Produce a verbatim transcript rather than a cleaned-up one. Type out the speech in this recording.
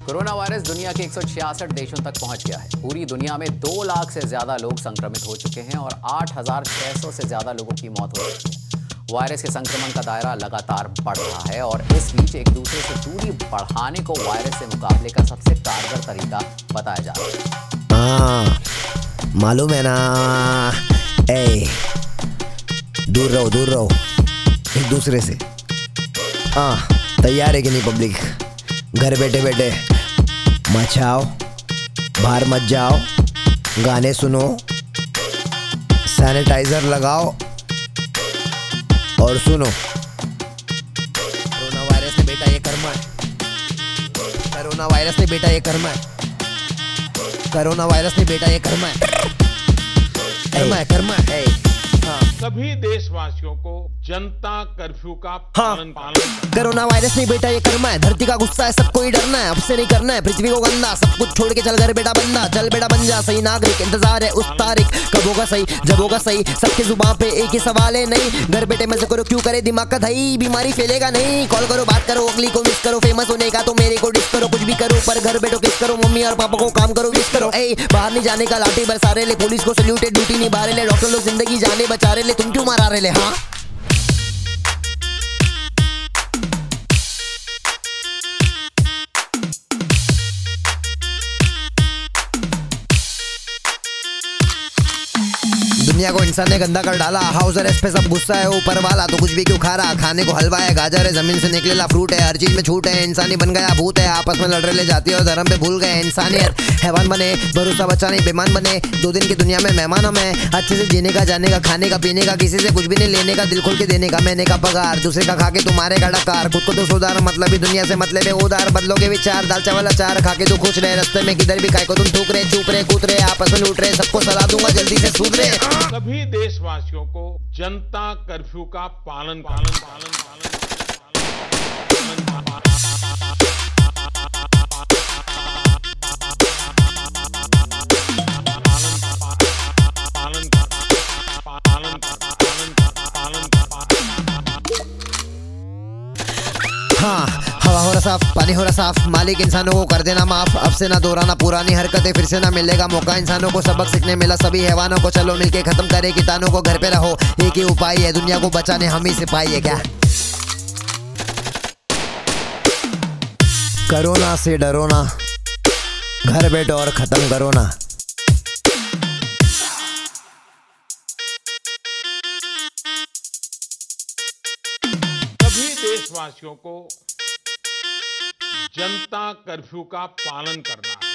Corona virus दुनिया के एक सौ छियासठ देशों तक पहुंच गया है। पूरी दुनिया में दो लाख से ज्यादा लोग संक्रमित हो चुके हैं और आठ हजार छह सौ से ज्यादा लोगों की मौत हो चुकी है। वायरस के संक्रमण का दायरा लगातार बढ़ रहा है और इस बीच एक दूसरे से दूरी बढ़ाने को वायरस से मुकाबले का सबसे कारगर तरीका बताया जा रहा है। हाँ, मालूम है ना। ए, दूर रहो दूर रहो एक दूसरे से। हाँ, तैयार है कि नहीं पब्लिक? घर बैठे बैठे मचाओ, बाहर मत जाओ, गाने सुनो, सैनिटाइजर लगाओ और सुनो। कोरोना वायरस ने बेटा ये कर्मा है। कोरोना वायरस ने बेटा ये कर्मा है। कोरोना वायरस ने बेटा ये कर्मा है। कर्मा है कर्मा है। हाँ। सभी देशवासियों को जनता कर्फ्यू का हाँ। पालन पालन कोरोना वायरस नहीं बेटा ये कर्मा है। धरती का गुस्सा है, सबको ही डरना है। अब से नहीं करना है पृथ्वी को गंदा। सब कुछ छोड़ के चल घर बेटा बंदा। चल बेटा बन जा सही नागरिक। इंतजार है उस तारीख कब होगा सही, जब होगा सही। सबके जुबान पे एक ही सवाल है नहीं, घर बेटे मजे करो क्यों करे दिमाग का धई। बीमारी फैलेगा नहीं, कॉल करो बात करो, अगली को मिस करो। फेमस होने का तो मेरे को डिस करो, कुछ भी करो पर घर बैठो किस करो। मम्मी और पापा को काम करो विश करो। ए बाहर नहीं जाने का लाठी बरसा रहे ले, पुलिस को सल्यूट है, ड्यूटी निभा रहे ले, डॉक्टर लोग जिंदगी जाने बचा रहे ले, तुम क्यों मारा रहे ले? हाँ, दुनिया को इंसान ने गंदा कर डाला। हाउस अरेस्ट पे सब गुस्सा है ऊपर वाला, तो कुछ भी क्यों खा रहा। खाने को हलवा है, गाजर है, जमीन से निकलेला फ्रूट है, हर चीज में छूट है। इंसानी बन गया भूत है, आपस में लड़ रहे ले जाती है और धर्म पे भूल गए। इंसानियत हैवान बने, भरोसा बच्चा नहीं बेमान बने। दो दिन की दुनिया में मेहमान हम हैं, अच्छे से जीने का, जाने का, खाने का, पीने का, किसी से कुछ भी नहीं लेने का, दिल खोल के देने का, महीने का पगार, दूसरे का खा के तुम्हारे का डकार। खुद को तो सुधार, मतलब ही दुनिया से मतलब है उधार। बदलोगे विचार, दाल चावल अचार खा के तो खुश रहे। रास्ते में किधर भी खाए को तुम थूक रहे, चूक रहे, कूद रहे, आपस में लूट रहे। सबको सलाह दूंगा जल्दी से सुधरे। सभी देशवासियों को जनता कर्फ्यू का पालन पालन पालन पालन हाँ, हवा हो रहा साफ, पानी हो रहा साफ, मालिक इंसानों को कर देना माफ। अब से ना दोहराना पुरानी हरकतें, फिर से ना मिलेगा मौका। इंसानों को सबक सीखने मिला सभी हैवानों को। चलो मिलके खत्म करे कीटाणु को, घर पे रहो, एक ही उपाय है दुनिया को बचाने, हम ही सिपाही है। क्या कोरोना से डरो ना, घर बैठो और खत्म करो ना। सभी देशवासियों को जनता कर्फ्यू का पालन करना है।